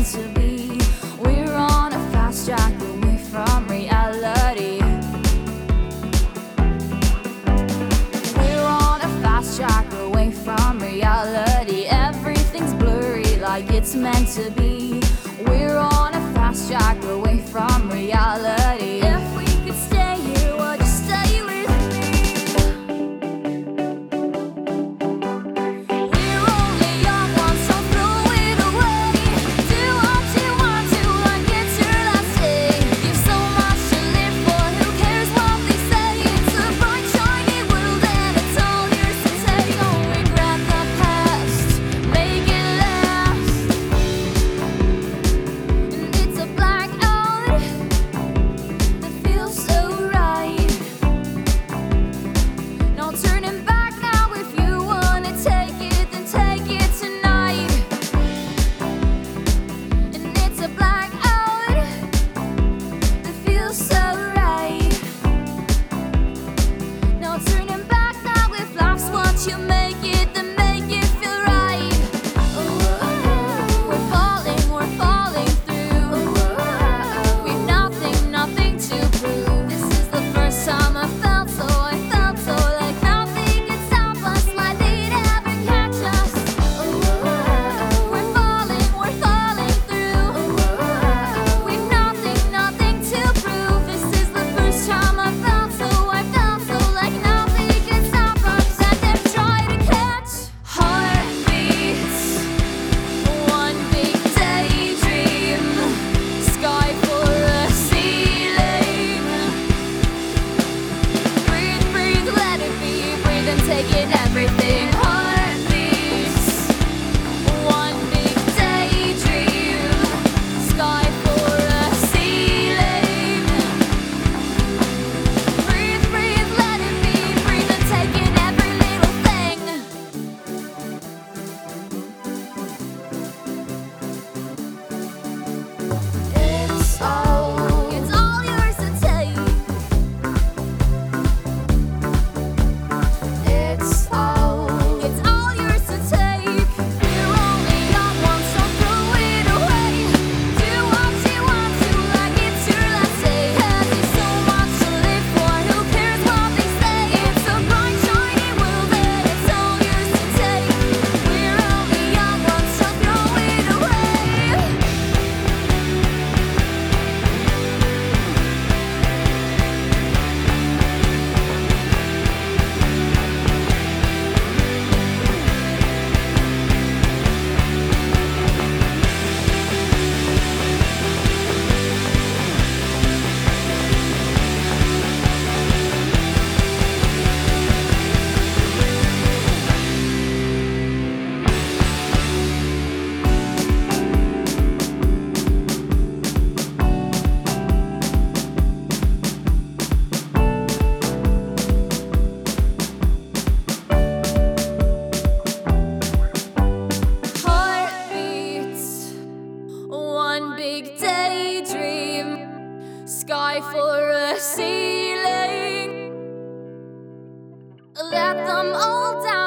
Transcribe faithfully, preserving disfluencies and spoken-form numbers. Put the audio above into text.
meant to be. We're on a fast track away from reality. We're on a fast track away from reality. Everything's blurry like it's meant to be. We're on a fast track away from reality. If we could stay here, would you stay with me? We're only young once, so throw it away. Do what you want to and get your last day. You've so much to live for, who cares what they say? It's a bright shiny world and it's all yours to take. Don't regret the past, make it last. And it's a blackout that feels so right. No turning back now. If you wanna take it, then take it tonight. And it's a blackout that feels so right. No turning back now. If life's what you make it, then make it feel right. We're falling, we're falling through. We've nothing, nothing to prove. This is the first time I felt so, I felt so like nothing could stop us, like they'd ever catch us. We're falling, we're falling through. We've nothing, nothing to prove. This is the first time I felt so, I felt so like nothing could stop us. And then try to catch heartbeats. One big daydream, sky for a ceiling. Breathe, breathe, let it be. Breathe and take in everything. Heartbeats. One big daydream, sky for a ceiling. Breathe, breathe, let it be. Breathe and take in every little thing. It's all, it's all yours to take. It's all, it's all yours to take. We're only young once, so throw it away. Do what you want to, like it's your last day. Have you so much to live for? Who cares what they say? It's a bright shiny world and it's all yours to take. We're only young once, so throw it away. Heartbeats, one big daydream, sky for a ceiling. Let them all down.